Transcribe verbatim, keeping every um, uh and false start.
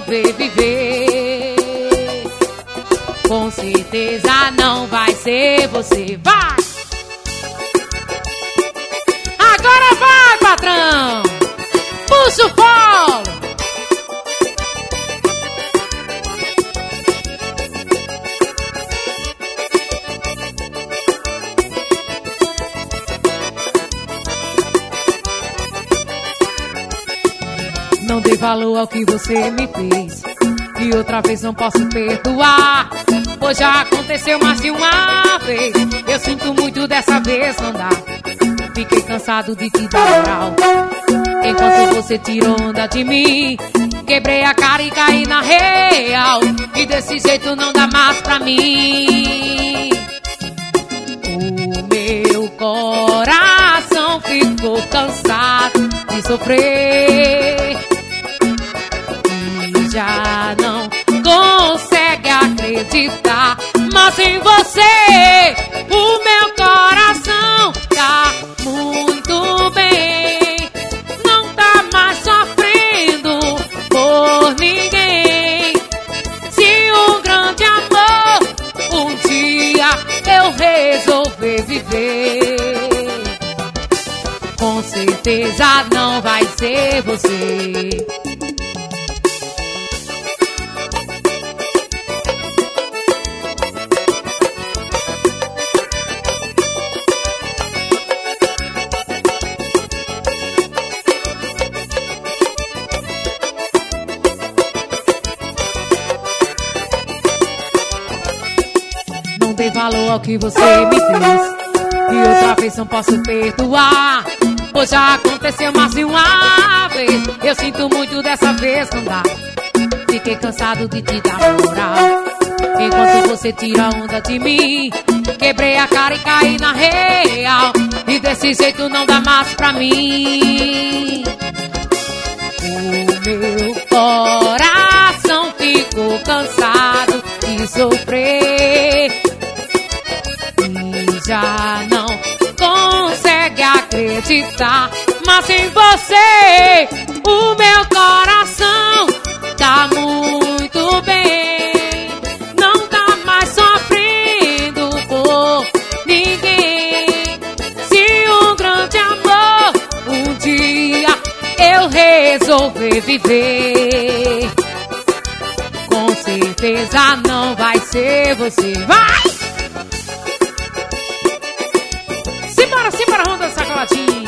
resolver viver, com certeza não vai ser você. Vai! Agora vai, patrão! Puxa o colo! Não dei valor ao que você me fez, e outra vez não posso perdoar, pois já aconteceu mais de uma vez. Eu sinto muito, dessa vez não dá. Fiquei cansado de te dar moral, enquanto você tirou onda de mim. Quebrei a cara e caí na real, e desse jeito não dá mais pra mim. O meu coração ficou cansado de sofrer, e já não consegue acreditar mais em você. O meu coração tá muito bem, não tá mais sofrendo por ninguém. Se um grande amor um dia eu resolver viver, com certeza não vai ser você. Não dei valor ao que você me fez, e outra vez não posso perdoar, pois já aconteceu mais de uma vez. Eu sinto muito, dessa vez não dá. Fiquei cansado de te dar moral, enquanto você tira onda de mim. Quebrei a cara e caí na real, e desse jeito não dá mais pra mim. O meu coração ficou cansado de sofrer, e já não consegue acreditar mais em você. O meu coração tá muito bem, não tá mais sofrendo por ninguém. Se um grande amor um dia eu resolver viver, com certeza não vai ser você. Vai! Simbora, simbora, vamos dançar coladinho.